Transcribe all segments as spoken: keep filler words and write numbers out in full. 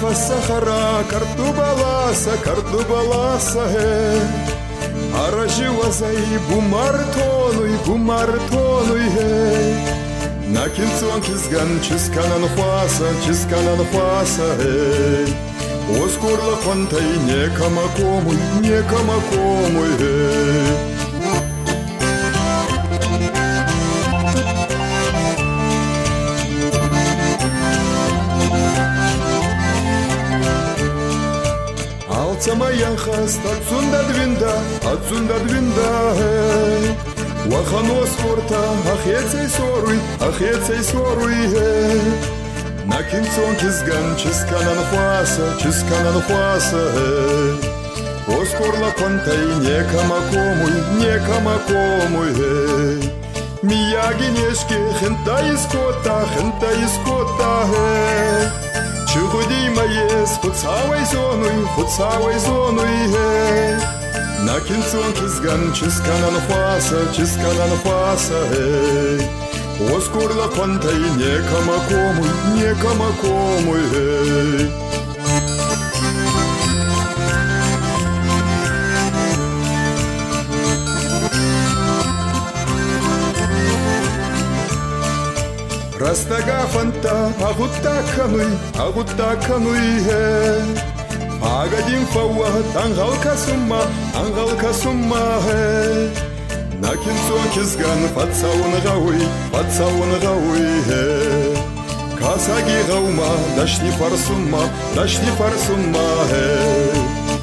сахара, картубаласа, картубаласа, э. Араживазай бумартонуй, бумартонуй, э. На кинцон кизган чисканан фаса, чисканан фаса, э. Оскурла фантай некама комуй, некама комуй, э. Алцамаян хаст, отсюда двинда, отсюда двинда, э. Вахано спорта, ахецей соруй, ахецей соруй, э. На кинцон кизган, чисканан фаса, чисканан фаса, э. Оскорла фантай некама комуй, некама комуй, э. Миягинешки, хентай скота, хентай скота, э. Чугуди маес, хуцавай зонуй, хуцавай зонуй, э. На кинцон кизган, чисканан фаса, чисканан фаса, э. Оскурла фантай некама комуй, некама комуй, э. Растага фанта, агутакануй, агутакануй, э. Агадим фауа, ангалка сумма, ангалка сумма, э. На кинцон кизган, фацаун гауи, фацаун гауи, э. Касаги гаума, дашни фарсумма, дашни фарсумма, э.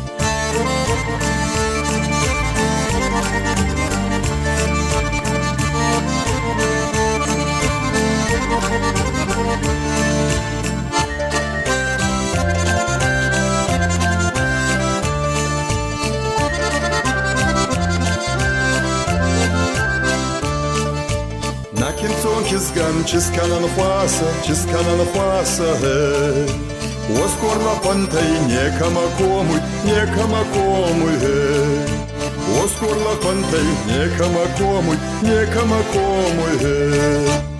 На кинцон кизган, чисканан фаса, чисканан фаса, э. Оскорла фантай некама комуй, некама комуй, э. Оскорла фантай некама комуй, некама комуй, э.